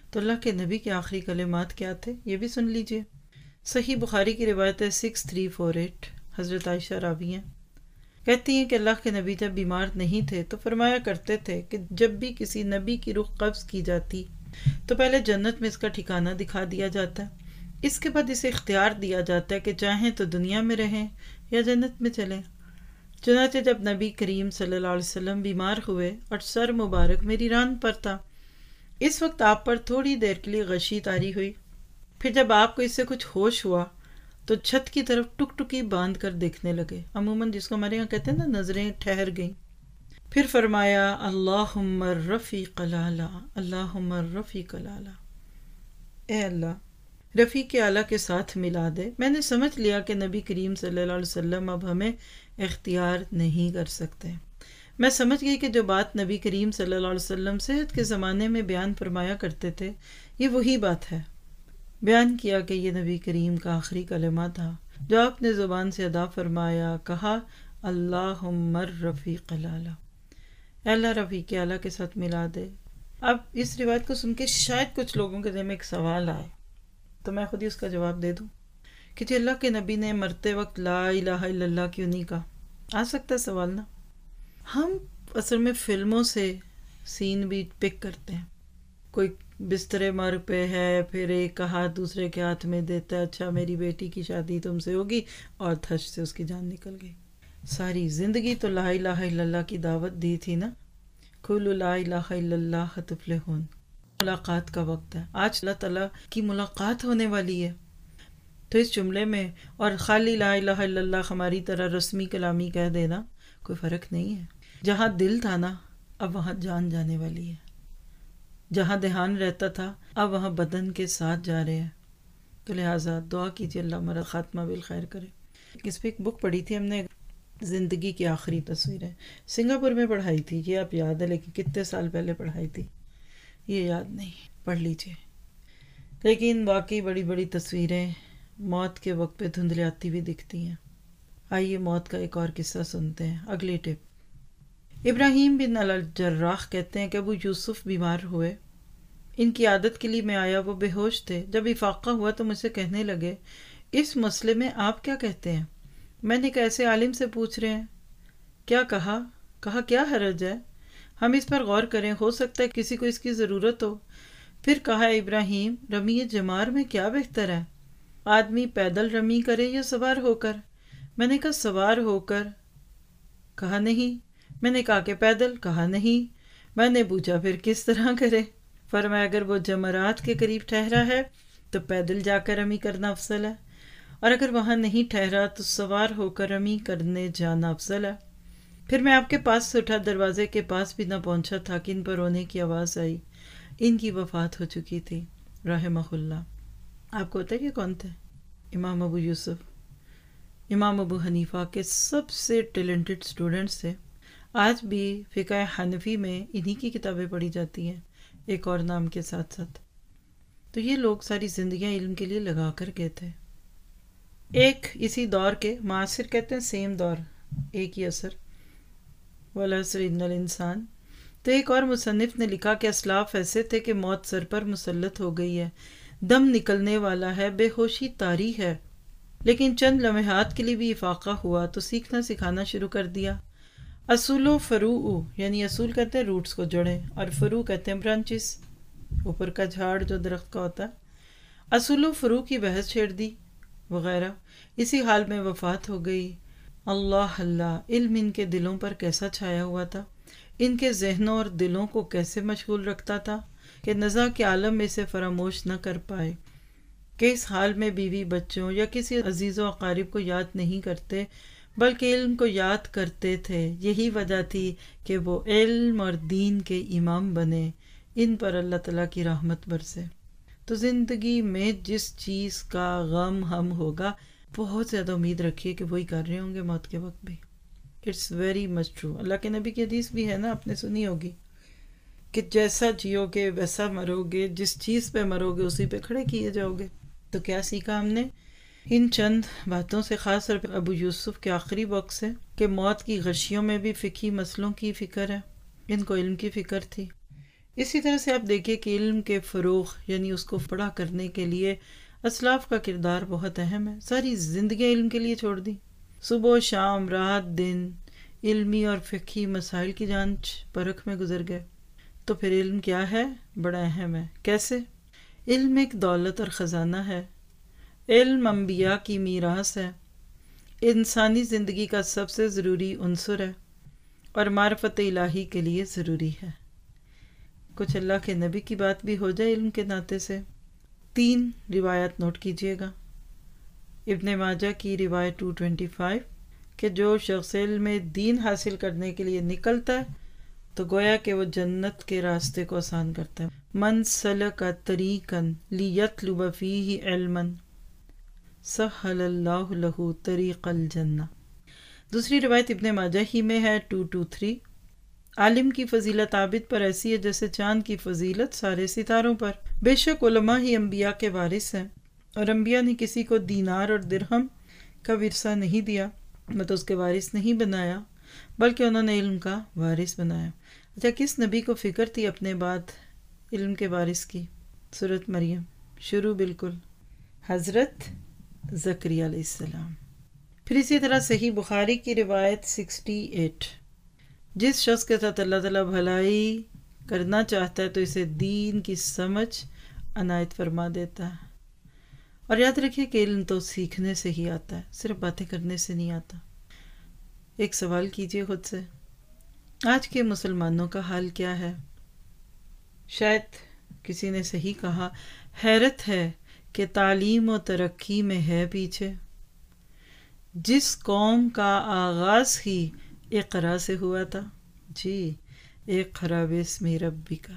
تو اللہ کے نبی کے آخری کلمات کیا تھے یہ بھی سن لیجئے۔ صحیح بخاری کی روایت ہے سکس تھری فور ایٹ، حضرت عائشہ راوی ہیں، کہتی ہیں کہ اللہ کے نبی جب بیمار نہیں تھے تو فرمایا کرتے تھے کہ جب بھی کسی نبی کی روح قبض کی جاتی تو پہلے جنت میں اس کا ٹھکانہ دکھا دیا جاتا ہے، اس کے بعد اسے اختیار دیا جاتا ہے کہ چاہیں تو دنیا میں رہیں یا جنت میں چلیں۔ چنانچہ جب نبی کریم صلی اللہ علیہ وسلم بیمار ہوئے اور سر مبارک میری ران پر تھا، اس وقت آپ پر تھوڑی دیر کے لیے غشی طاری ہوئی، پھر جب آپ کو اس سے کچھ ہوش ہوا تو چھت کی طرف ٹک ٹکی باندھ کر دیکھنے لگے، عموماً جس کو ہمارے یہاں کہتے ہیں نا نظریں ٹھہر گئیں۔ پھر فرمایا اللہم الرفیق الاعلی، اللہم الرفیق الاعلی، اے اللہ رفیق اعلیٰ کے ساتھ ملا دے۔ میں نے سمجھ لیا کہ نبی کریم صلی اللہ علیہ وسلم اب ہمیں اختیار نہیں کر سکتے۔ میں سمجھ گئی کہ جو بات نبی کریم صلی اللہ علیہ وسلم صحت کے زمانے میں بیان فرمایا کرتے تھے یہ وہی بات ہے۔ بیان کیا کہ یہ نبی کریم کا آخری کلمہ تھا جو آپ نے زبان سے ادا فرمایا، کہا اللہم الرفیق الاعلی، اے اللہ رفیق اعلیٰ کے ساتھ ملا دے۔ اب اس روایت کو سن کے شاید کچھ لوگوں کے ذہن میں ایک سوال آئے تو میں خود ہی اس کا جواب دے دوں کہ جی اللہ کے نبی نے مرتے وقت لا الہ الا اللہ کیوں نہیں کہا؟ آ سکتا ہے سوال نا۔ ہم اصل میں فلموں سے سین بھی پک کرتے ہیں، کوئی بسترے مر پہ ہے، پھر ایک ہاتھ دوسرے کے ہاتھ میں دیتا ہے، اچھا میری بیٹی کی شادی تم سے ہوگی، اور دھش سے اس کی جان نکل گئی۔ ساری زندگی تو لا الہ الا اللہ کی دعوت دی تھی نا، قولوا لا الہ الا اللہ تفلحون۔ ملاقات کا وقت ہے، آج اللہ تعالیٰ کی ملاقات ہونے والی ہے، تو اس جملے میں اور خالی لا الہ الا اللہ ہماری طرح رسمی کلامی کہہ دینا کوئی فرق نہیں ہے۔ جہاں دل تھا نا اب وہاں جان جانے والی ہے، جہاں دھیان رہتا تھا اب وہاں بدن کے ساتھ جا رہے ہیں، تو لہٰذا دعا کیجیے اللہ ہمارا خاتمہ بالخیر کرے۔ اس پہ ایک بک پڑھی تھی ہم نے، زندگی کی آخری تصویریں، سنگاپور میں پڑھائی تھی، یہ آپ یاد ہے لیکن کتنے سال پہلے پڑھائی تھی یہ یاد نہیں، پڑھ لیجیے۔ لیکن واقعی بڑی بڑی تصویریں موت کے وقت پہ دھندلیاتی بھی دکھتی ہیں۔ آئیے موت کا ایک اور قصہ سنتے ہیں، اگلی ٹپ۔ ابراہیم بن الجراح کہتے ہیں کہ ابو یوسف بیمار ہوئے، ان کی عادت کے لیے میں آیا، وہ بے ہوش تھے، جب افاقہ ہوا تو مجھ سے کہنے لگے اس مسئلے میں آپ کیا کہتے ہیں؟ میں نے کہا ایسے عالم سے پوچھ رہے ہیں، کیا کہا؟ کہا کیا حرج ہے، ہم اس پر غور کریں، ہو سکتا ہے کسی کو اس کی ضرورت ہو۔ پھر کہا ابراہیم رمی جمار میں کیا بہتر ہے، آدمی پیدل رمی کرے یا سوار ہو کر؟ میں نے کہا سوار ہو کر۔ کہا نہیں۔ میں نے کہا کہ پیدل؟ کہا نہیں۔ میں نے پوچھا پھر کس طرح کرے؟ فرمایا اگر وہ جمرات کے قریب ٹھہرا ہے تو پیدل جا کر رمی کرنا افضل ہے، اور اگر وہاں نہیں ٹھہرا تو سوار ہو کر رمی کرنے جانا افضل ہے۔ پھر میں آپ کے پاس سے اٹھا، دروازے کے پاس بھی نہ پہنچا تھا کہ ان پر رونے کی آواز آئی، ان کی وفات ہو چکی تھی رحمہ اللہ۔ آپ کو پتہ ہے کہ کون تھے؟ امام ابو یوسف، امام ابو حنیفہ کے سب سے ٹیلنٹڈ سٹوڈنٹس تھے۔ آج بھی فقہ حنفی میں انہی کی کتابیں پڑھی جاتی ہیں ایک اور نام کے ساتھ ساتھ۔ تو یہ لوگ ساری زندگیاں علم کے لیے لگا کر گئے تھے۔ ایک اسی دور کے معاصر کہتے ہیں سیم دور، ایک ہی اثر، والعصر ان الانسان۔ تو ایک اور مصنف نے لکھا کہ اسلاف ایسے تھے کہ موت سر پر مسلط ہو گئی ہے، دم نکلنے والا ہے، بے ہوشی طاری ہے، لیکن چند لمحات کے لیے بھی افاقہ ہوا تو سیکھنا سکھانا شروع کر دیا۔ اصول و فروع، یعنی اصول کہتے ہیں روٹس کو، جڑیں، اور فروع کہتے ہیں برانچز، اوپر کا جھاڑ جو درخت کا ہوتا ہے۔ اصول و فروع کی بحث چھیڑ دی وغیرہ، اسی حال میں وفات ہو گئی۔ اللہ اللہ، علم ان کے دلوں پر کیسا چھایا ہوا تھا، ان کے ذہنوں اور دلوں کو کیسے مشغول رکھتا تھا کہ نزا کے عالم میں اسے فراموش نہ کر پائے، کہ اس حال میں بیوی بچوں یا کسی عزیز و اقارب کو یاد نہیں کرتے بلکہ علم کو یاد کرتے تھے۔ یہی وجہ تھی کہ وہ علم اور دین کے امام بنے، ان پر اللہ تعالیٰ کی رحمت برسے۔ تو زندگی میں جس چیز کا غم ہم ہوگا بہت زیادہ امید رکھیے کہ وہی کر رہے ہوں گے موت کے وقت بھی۔ It's very much true. اللہ کے نبی کی حدیث بھی ہے نا، آپ نے سنی ہوگی کہ جیسا جیو گے ویسا مرو گے، جس چیز پہ مرو گے اسی پہ کھڑے کیے جاؤ گے۔ تو کیا سیکھا ہم نے ان چند باتوں سے، خاص طور پہ ابو یوسف کے آخری وقت سے، کہ موت کی غشیوں میں بھی فقہی مسئلوں کی فکر ہے، ان کو علم کی فکر تھی، اسی طرح سے آپ دیکھیں کہ علم کے فروغ یعنی اس کو بڑا کرنے کے لیے اسلاف کا کردار بہت اہم ہے. ساری زندگی علم کے لیے چھوڑ دی، صبح و شام رات دن علمی اور فقہی مسائل کی جانچ پرکھ میں گزر گئے. تو پھر علم کیا ہے؟ بڑا اہم ہے. کیسے؟ علم ایک دولت اور خزانہ ہے. علم انبیاء کی میراث ہے، انسانی زندگی کا سب سے ضروری عنصر ہے اور معرفت الہی کے لیے ضروری ہے. کچھ اللہ کے نبی کی بات بھی ہو جائے علم کے ناطے سے. تین روایت نوٹ کیجئے گا. ابن ماجہ کی روایت دو سو پچیس کہ جو شخص علم دین حاصل کرنے کے لیے نکلتا ہے تو گویا کہ وہ جنت کے راستے کو آسان کرتا ہے. من سلک طریقا لیطلب فیہ علما سہل اللہ لہ طریق الجنہ. دوسری روایت ابن ماجہ ہی میں ہے دو سو تیئیس. عالم کی فضیلت عابد پر ایسی ہے جیسے چاند کی فضیلت سارے ستاروں پر. بے شک علماء ہی انبیاء کے وارث ہیں اور انبیاء نے کسی کو دینار اور درہم کا ورثہ نہیں دیا، مطلب اس کے وارث نہیں بنایا، بلکہ انہوں نے علم کا وارث بنایا. اچھا، کس نبی کو فکر تھی اپنے بعد علم کے وارث کی؟ سورۃ مریم شروع بالکل حضرت زکریا علیہ السلام. پھر اسی طرح صحیح بخاری کی روایت اڑسٹھ، جس شخص کے ساتھ اللہ تعالیٰ بھلائی کرنا چاہتا ہے تو اسے دین کی سمجھ عنایت فرما دیتا ہے. اور یاد رکھیے کہ علم تو سیکھنے سے ہی آتا ہے، صرف باتیں کرنے سے نہیں آتا. ایک سوال کیجئے خود سے، آج کے مسلمانوں کا حال کیا ہے؟ شاید کسی نے صحیح کہا، حیرت ہے کہ تعلیم و ترقی میں ہے پیچھے. جس قوم کا آغاز ہی اقرا سے ہوا تھا، جی اقرا باسم ربک.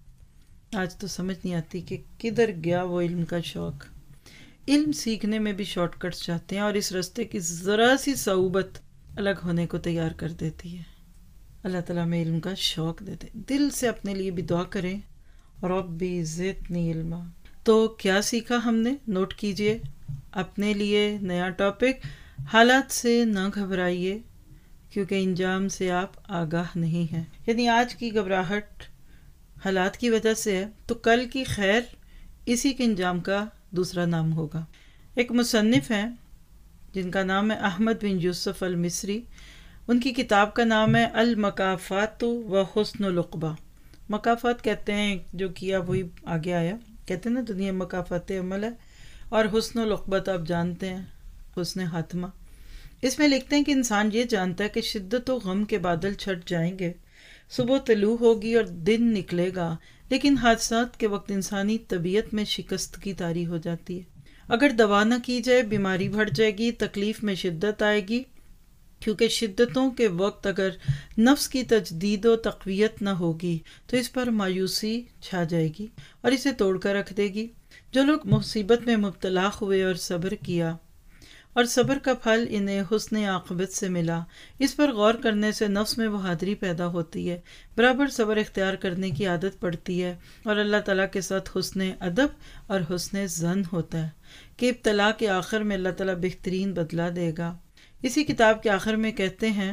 آج تو سمجھ نہیں آتی کہ کدھر گیا وہ علم کا شوق. علم سیکھنے میں بھی شارٹ کٹس چاہتے ہیں اور اس راستے کی ذرا سی صعوبت الگ ہونے کو تیار کر دیتی ہے. اللہ تعالیٰ میں علم کا شوق دیتے. دل سے اپنے لیے بھی دعا کریں، ربی زدنی علما. تو کیا سیکھا ہم نے؟ نوٹ کیجئے اپنے لیے نیا ٹاپک. حالات سے نہ گھبرائیے کیونکہ انجام سے آپ آگاہ نہیں ہیں. یعنی آج کی گھبراہٹ حالات کی وجہ سے ہے تو کل کی خیر اسی کے انجام کا دوسرا نام ہوگا. ایک مصنف ہیں جن کا نام ہے احمد بن یوسف المصری. ان کی کتاب کا نام ہے المکافات و حسن العقبہ. مکافات کہتے ہیں جو کیا وہی آگے آیا، کہتے ہیں نا دنیا مکافات عمل ہے، اور حسن العقبہ تو آپ جانتے ہیں حسن خاتمہ. اس میں لکھتے ہیں کہ انسان یہ جانتا ہے کہ شدت و غم کے بادل چھٹ جائیں گے، صبح طلوع ہوگی اور دن نکلے گا، لیکن حادثات کے وقت انسانی طبیعت میں شکستگی طاری ہو جاتی ہے. اگر دوا نہ کی جائے بیماری بڑھ جائے گی، تکلیف میں شدت آئے گی، کیونکہ شدتوں کے وقت اگر نفس کی تجدید و تقویت نہ ہوگی تو اس پر مایوسی چھا جائے گی اور اسے توڑ کر رکھ دے گی. جو لوگ مصیبت میں مبتلا ہوئے اور صبر کیا اور صبر کا پھل انہیں حسن عاقبت سے ملا، اس پر غور کرنے سے نفس میں بہادری پیدا ہوتی ہے، برابر صبر اختیار کرنے کی عادت پڑتی ہے اور اللہ تعالیٰ کے ساتھ حسن ادب اور حسن ظن ہوتا ہے کہ ابتلا کے آخر میں اللہ تعالیٰ بہترین بدلہ دے گا. اسی کتاب کے آخر میں کہتے ہیں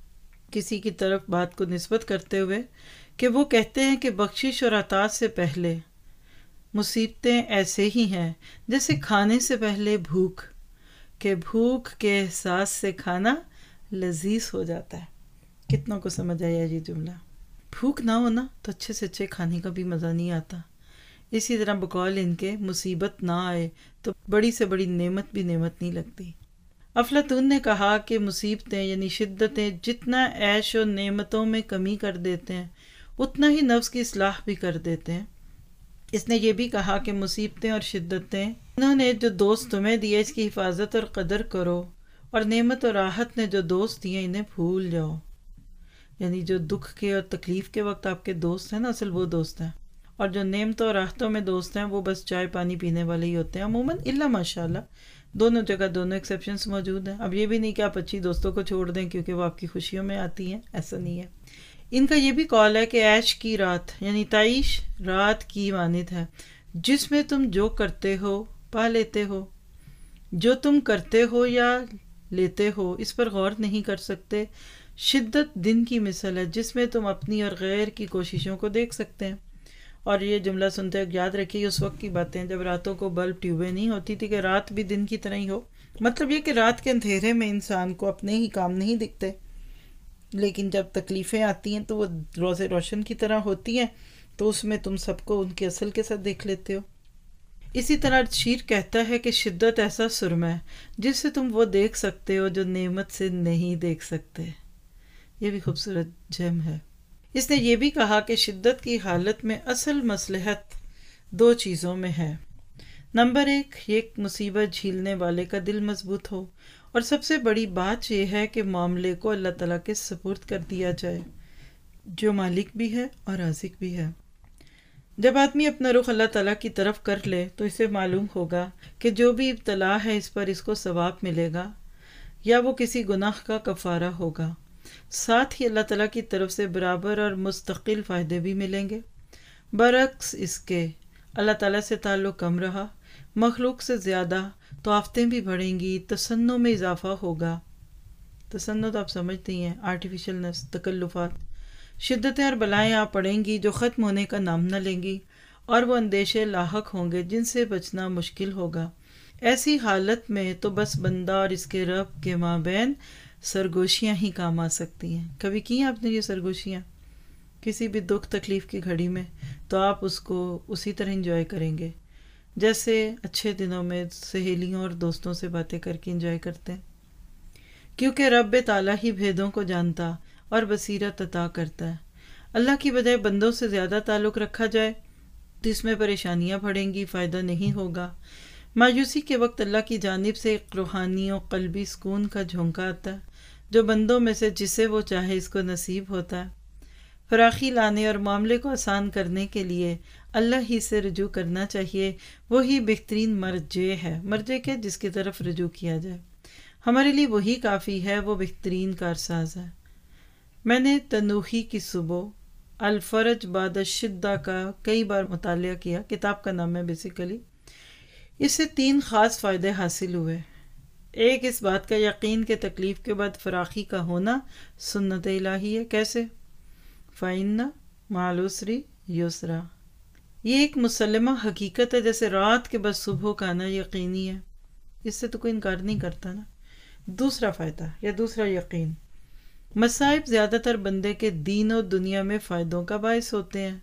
کسی کی طرف بات کو نسبت کرتے ہوئے کہ وہ کہتے ہیں کہ بخشش اور عطا سے پہلے مصیبتیں ایسے ہی ہیں جیسے کھانے سے پہلے بھوک، کہ بھوک کے احساس سے کھانا لذیذ ہو جاتا ہے. کتنوں کو سمجھ آیا یہ جملہ؟ بھوک نہ ہونا تو اچھے سے اچھے کھانے کا بھی مزہ نہیں آتا. اسی طرح بقول ان کے مصیبت نہ آئے تو بڑی سے بڑی نعمت بھی نعمت نہیں لگتی. افلاطون نے کہا کہ مصیبتیں یعنی شدتیں جتنا عیش و نعمتوں میں کمی کر دیتے ہیں اتنا ہی نفس کی اصلاح بھی کر دیتے ہیں. اس نے یہ بھی کہا کہ مصیبتیں اور شدتیں انہوں نے جو دوست تمہیں دیے اس کی حفاظت اور قدر کرو، اور نعمت اور راحت نے جو دوست دیے انہیں بھول جاؤ. یعنی جو دکھ کے اور تکلیف کے وقت آپ کے دوست ہیں نا، اصل وہ دوست ہیں، اور جو نعمتوں اور راحتوں میں دوست ہیں وہ بس چائے پانی پینے والے ہی ہوتے ہیں عموماً، الا ماشاء اللہ دونوں جگہ دونوں ایکسیپشنز موجود ہیں. اب یہ بھی نہیں کہ آپ اچھی دوستوں کو چھوڑ دیں کیونکہ وہ آپ کی خوشیوں میں آتی ہیں، ایسا نہیں ہے. ان کا یہ بھی قول ہے کہ عیش کی رات یعنی تعیش رات کی مانند ہے، جس میں تم جو کرتے ہو پا لیتے ہو، جو تم کرتے ہو یا لیتے ہو اس پر غور نہیں کر سکتے. شدت دن کی مثل ہے جس میں تم اپنی اور غیر کی کوششوں کو دیکھ سکتے ہیں. اور یہ جملہ سنتے وقت یاد رکھیے اس وقت کی باتیں جب راتوں کو بلب ٹیوبیں نہیں ہوتی تھی کہ رات بھی دن کی طرح ہی ہو. مطلب یہ کہ رات کے اندھیرے میں انسان کو اپنے ہی کام نہیں دکھتے، لیکن جب تکلیفیں آتی ہیں تو وہ روز روشن کی طرح ہوتی ہیں، تو اس میں تم سب کو ان کے اصل کے ساتھ دیکھ لیتے ہو. اسی طرح شیر کہتا ہے کہ شدت ایسا سرما ہے جس سے تم وہ دیکھ سکتے ہو جو نعمت سے نہیں دیکھ سکتے. یہ بھی خوبصورت جم ہے. اس نے یہ بھی کہا کہ شدت کی حالت میں اصل مصلحت دو چیزوں میں ہے. نمبر ایک، ایک مصیبت جھیلنے والے کا دل مضبوط ہو، اور سب سے بڑی بات یہ ہے کہ معاملے کو اللہ تعالیٰ کے سپرد کر دیا جائے جو مالک بھی ہے اور رازق بھی ہے. جب آدمی اپنا رخ اللہ تعالیٰ کی طرف کر لے تو اسے معلوم ہوگا کہ جو بھی ابتلا ہے اس پر اس کو ثواب ملے گا یا وہ کسی گناہ کا کفارہ ہوگا. ساتھ ہی اللہ تعالیٰ کی طرف سے برابر اور مستقل فائدے بھی ملیں گے. برعکس اس کے اللہ تعالیٰ سے تعلق کم رہا، مخلوق سے زیادہ، تو آفتیں بھی بڑھیں گی، تسنوں میں اضافہ ہوگا. تسنوں تو آپ سمجھتے ہی ہیں، آرٹیفیشلنس، تکلفات. شدتیں اور بلائیں آپ پڑیں گی جو ختم ہونے کا نام نہ لیں گی، اور وہ اندیشے لاحق ہوں گے جن سے بچنا مشکل ہوگا. ایسی حالت میں تو بس بندہ اور اس کے رب کے مابین سرگوشیاں ہی کام آ سکتی ہیں. کبھی کی ہیں آپ نے یہ سرگوشیاں کسی بھی دکھ تکلیف کی گھڑی میں؟ تو آپ اس کو اسی طرح انجوائے کریں گے جیسے اچھے دنوں میں سہیلیوں اور دوستوں سے باتیں کر کے انجوائے کرتے ہیں. کیونکہ رب تعالیٰ ہی بھیدوں کو جانتا اور بصیرت عطا کرتا ہے. اللہ کی بجائے بندوں سے زیادہ تعلق رکھا جائے تو اس میں پریشانیاں بڑھیں گی، فائدہ نہیں ہوگا. مایوسی کے وقت اللہ کی جانب سے ایک روحانی و قلبی سکون کا جھونکا آتا ہے جو بندوں میں سے جسے وہ چاہے اس کو نصیب ہوتا ہے. فراخی لانے اور معاملے کو آسان کرنے کے لیے اللہ ہی سے رجوع کرنا چاہیے. وہی بہترین مرجع ہے. مرجع کے جس کی طرف رجوع کیا جائے ہمارے لیے وہی کافی ہے، وہ بہترین کارساز ہے. میں نے تنوحی کی صبح الفرج بعد الشدہ کا کئی بار مطالعہ کیا. کتاب کا نام ہے بیسیکلی. اس سے تین خاص فائدے حاصل ہوئے. ایک، اس بات کا یقین کہ تکلیف کے بعد فراخی کا ہونا سنت الہی ہے. کیسے؟ فَإِنَّ مَعَ الْعُسْرِ يُسْرًا. یہ ایک مسلمہ حقیقت ہے، جیسے رات کے بعد صبح کا آنا یقینی ہے. اس سے تو کوئی انکار نہیں کرتا نا. دوسرا فائدہ یا دوسرا یقین، مصائب زیادہ تر بندے کے دین و دنیا میں فائدوں کا باعث ہوتے ہیں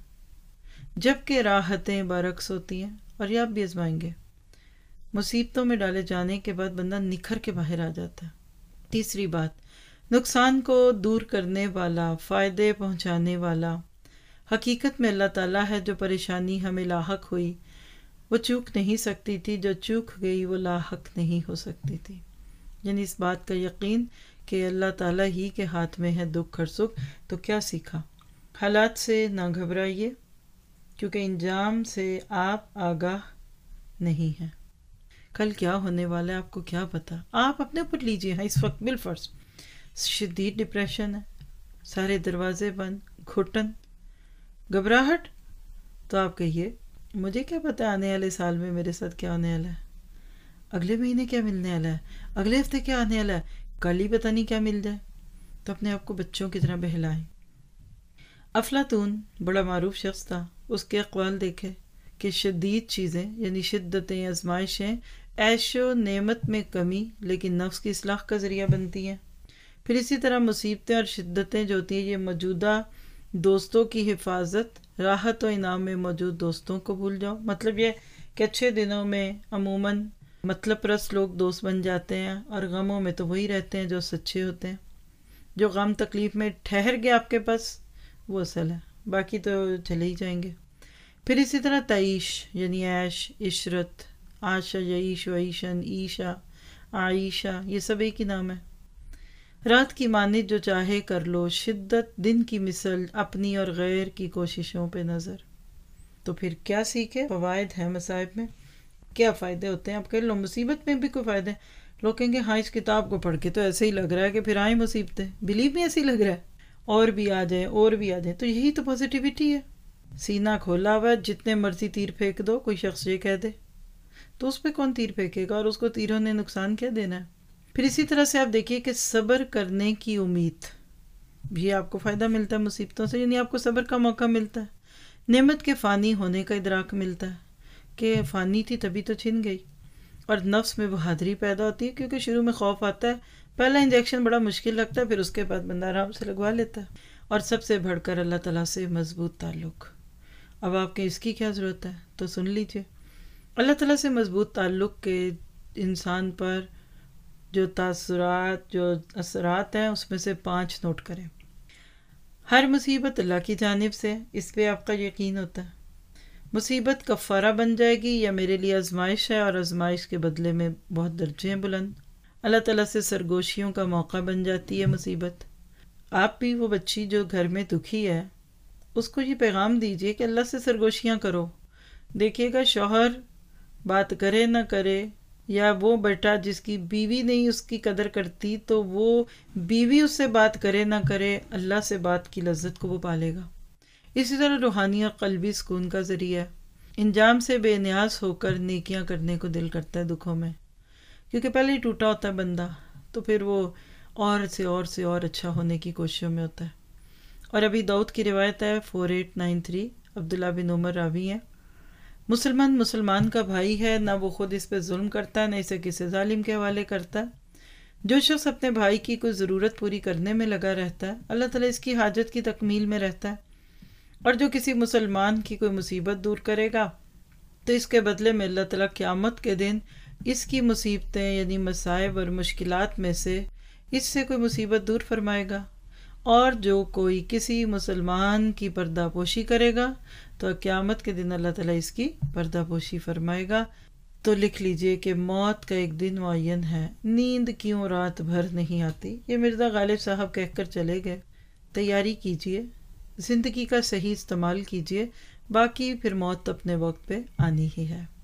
جبکہ راحتیں برعکس ہوتی ہیں. اور یہ آپ بھی آزمائیں گے. مصیبتوں میں ڈالے جانے کے بعد بندہ نکھر کے باہر آ جاتا ہے. تیسری بات، نقصان کو دور کرنے والا، فائدے پہنچانے والا حقیقت میں اللہ تعالیٰ ہے. جو پریشانی ہمیں لاحق ہوئی وہ چوک نہیں سکتی تھی، جو چوک گئی وہ لاحق نہیں ہو سکتی تھی. یعنی اس بات کا یقین کہ اللہ تعالیٰ ہی کے ہاتھ میں ہے دکھ اور سکھ. تو کیا سیکھا؟ حالات سے نہ گھبرائیے کیونکہ انجام سے آپ آگاہ نہیں ہیں. کل کیا ہونے والا ہے آپ کو کیا پتا؟ آپ اپنے اوپر لیجیے. ہاں اس وقت بالفرض شدید ڈپریشن ہے، سارے دروازے بند، گھٹن، گھبراہٹ، تو آپ کہیے مجھے کیا پتا آنے والے سال میں میرے ساتھ کیا ہونے والا ہے، اگلے مہینے کیا ملنے والا ہے، اگلے ہفتے کیا آنے والا ہے، کل ہی پتہ نہیں کیا مل جائے. تو اپنے آپ کو بچوں کی طرح بہلائیں. افلاطون بڑا معروف شخص تھا. اس کے اقوال دیکھے کہ شدید چیزیں یعنی شدتیں، آزمائشیں عیش و نعمت میں کمی لیکن نفس کی اصلاح کا ذریعہ بنتی ہیں. پھر اسی طرح مصیبتیں اور شدتیں جو ہوتی ہیں یہ موجودہ دوستوں کی حفاظت، راحت و انعام میں موجود دوستوں کو بھول جاؤ. مطلب یہ کہ اچھے دنوں میں عموماً مطلب پرست لوگ دوست بن جاتے ہیں اور غموں میں تو وہی رہتے ہیں جو سچے ہوتے ہیں. جو غم تکلیف میں ٹھہر گیا آپ کے پاس وہ اصل ہے، باقی تو چلے ہی جائیں گے. پھر اسی طرح تعیش یعنی عیش، عشرت، عاشا یعیش و عیشن، عیشا، عائشہ، یہ سب ایک ہی نام ہے. رات کی مانند جو چاہے کر لو، شدت دن کی مثل اپنی اور غیر کی کوششوں پہ نظر. تو پھر کیا سیکھے؟ فوائد ہیں مصائب میں. کیا فائدے ہوتے ہیں؟ آپ کہہ لو مصیبت میں بھی کوئی فائدے. لوگ کہیں گے ہاں اس کتاب کو پڑھ کے تو ایسے ہی لگ رہا ہے کہ پھر آئیں مصیبتیں. بلیو میں ایسے ہی لگ رہا ہے، اور بھی آ جائیں اور بھی آ جائیں. تو یہی تو پازیٹیوٹی ہے. سینہ کھولا ہوا ہے، جتنے مرضی تیر پھینک دو. کوئی شخص یہ کہہ دے تو اس پہ کون تیر پھینکے گا، اور اس کو تیروں نے نقصان کیا دینا ہے. پھر اسی طرح سے آپ دیکھیے کہ صبر کرنے کی امید بھی آپ کو فائدہ ملتا ہے مصیبتوں سے، یعنی آپ کو صبر کا موقع ملتا ہے، نعمت کے فانی ہونے کا ادراک ملتا ہے کہ فانی تھی تبھی تو چھن گئی، اور نفس میں بہادری پیدا ہوتی ہے کیونکہ شروع میں خوف آتا ہے، پہلا انجیکشن بڑا مشکل لگتا ہے، پھر اس کے بعد بندہ آرام سے لگوا لیتا ہے، اور سب سے بڑھ کر اللہ تعالیٰ سے مضبوط تعلق۔ اب آپ کے اس کی کیا ضرورت ہے؟ تو سن لیجئے، اللہ تعالیٰ سے مضبوط تعلق کے انسان پر جو تاثرات، جو اثرات ہیں، اس میں سے پانچ نوٹ کریں۔ ہر مصیبت اللہ کی جانب سے، اس پہ آپ کا یقین ہوتا ہے۔ مصیبت کفارہ بن جائے گی یا میرے لیے آزمائش ہے، اور آزمائش کے بدلے میں بہت درجے ہیں بلند۔ اللہ تعالیٰ سے سرگوشیوں کا موقع بن جاتی ہے مصیبت۔ آپ بھی وہ بچی جو گھر میں دکھی ہے، اس کو یہ پیغام دیجئے کہ اللہ سے سرگوشیاں کرو۔ دیکھیے گا شوہر بات کرے نہ کرے، یا وہ بیٹا جس کی بیوی نہیں اس کی قدر کرتی، تو وہ بیوی اس سے بات کرے نہ کرے، اللہ سے بات کی لذت کو وہ پالے گا۔ اسی طرح روحانی اور قلبی سکون کا ذریعہ ہے۔ انجام سے بے نیاز ہو کر نیکیاں کرنے کو دل کرتا ہے دکھوں میں، کیونکہ پہلے ہی ٹوٹا ہوتا ہے بندہ، تو پھر وہ اور سے اور سے اور اچھا ہونے کی کوششوں میں ہوتا ہے۔ اور ابھی داؤد کی روایت ہے فور ایٹ نائن تھری، عبداللہ بن عمر راوی ہیں، مسلمان مسلمان کا بھائی ہے، نہ وہ خود اس پہ ظلم کرتا ہے، نہ اسے کسی ظالم کے حوالے کرتا ہے۔ جو شخص اپنے بھائی کی کوئی ضرورت پوری کرنے میں لگا رہتا ہے، اللہ تعالیٰ اس کی حاجت کی تکمیل میں رہتا ہے، اور جو کسی مسلمان کی کوئی مصیبت دور کرے گا تو اس کے بدلے میں اللہ تعالیٰ قیامت کے دن اس کی مصیبتیں یعنی مصائب اور مشکلات میں سے اس سے کوئی مصیبت دور فرمائے گا۔ اور جو کوئی کسی مسلمان کی پردہ پوشی کرے گا تو قیامت کے دن اللہ تعالیٰ اس کی پردہ پوشی فرمائے گا۔ تو لکھ لیجئے کہ موت کا ایک دن معین ہے، نیند کیوں رات بھر نہیں آتی، یہ مرزا غالب صاحب کہہ کر چلے گئے۔ تیاری کیجئے، زندگی کا صحیح استعمال کیجئے، باقی پھر موت اپنے وقت پہ آنی ہی ہے۔